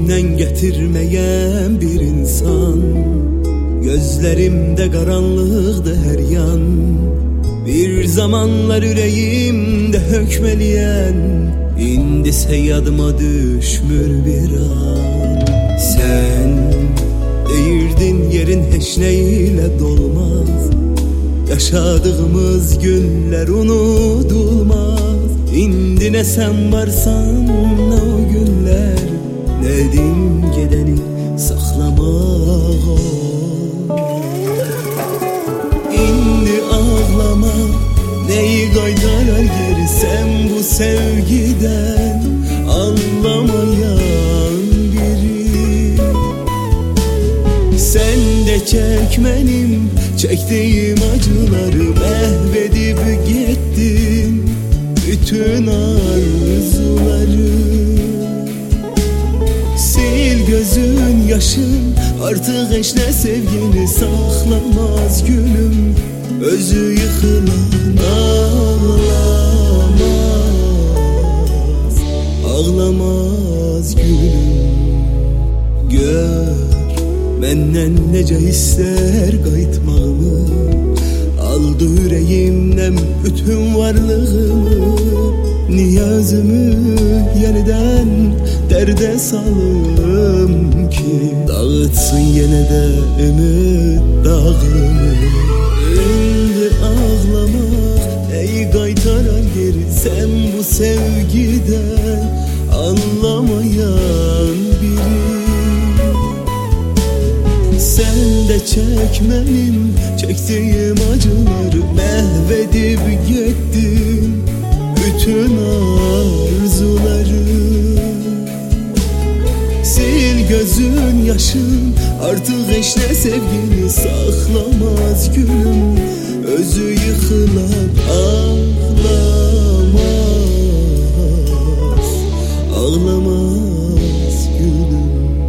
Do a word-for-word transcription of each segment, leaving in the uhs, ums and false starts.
elinden getirmeyen bir insan. Gözlerimde karanlıktı her yan. Bir zamanlar yüreğimde hökmeleyen, indi yadıma düşmür bir an. Sen değirdin yerin hiç neyle dolmaz. Yaşadığımız günler unutulmaz. İndi ne sen varsan ne o günler. Nedim gideni saklamak. İndi ağlama, neyi kaytarar geri sen bu sevgiden. Anlamayan biri. Sen de çekmenim çektiğim acıları mahvedip gittin bütün arzuları. Sil gözün yaşın, artık hiç ne sevgini saklamaz gülüm. Özü yıkılan ağlamaz, ağlamaz gülüm. Gör benden nece ister kayıtmağımı, aldı yüreğimden bütün varlığımı. Niyazımı yeniden derde salım ki dağıtsın yine de ümit dağımı. Şimdi ağlamak neyi kaytaran geri sen bu sevgiden. Anlamayan biri. Sen de çekmenim çektiğim acıları mahvedip gittin bütün arzuları. Sil gözün yaşın, artık hiç ne sevgini saklamaz gülüm. Özü yıkılan ağlamaz, ağlamaz gülüm.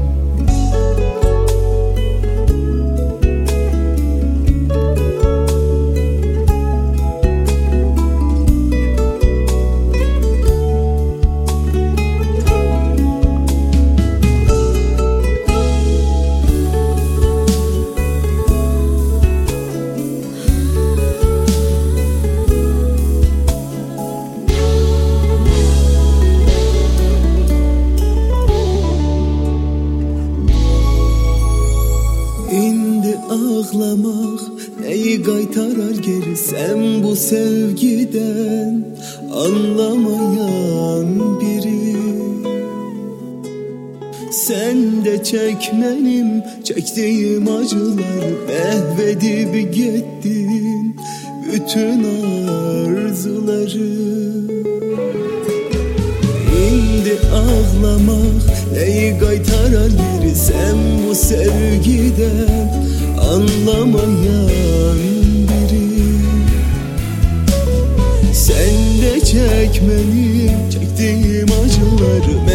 Ağlamak neyi kaytarar geri sen bu sevgiden. Anlamayan biri. Sen de çekmenim çektiğim acıları mahvedip gittin bütün arzuları. İndi ağlamak neyi kaytarar geri sen bu sevgiden. Anlamayan biri. Sen de çekmenim çektiğim acıları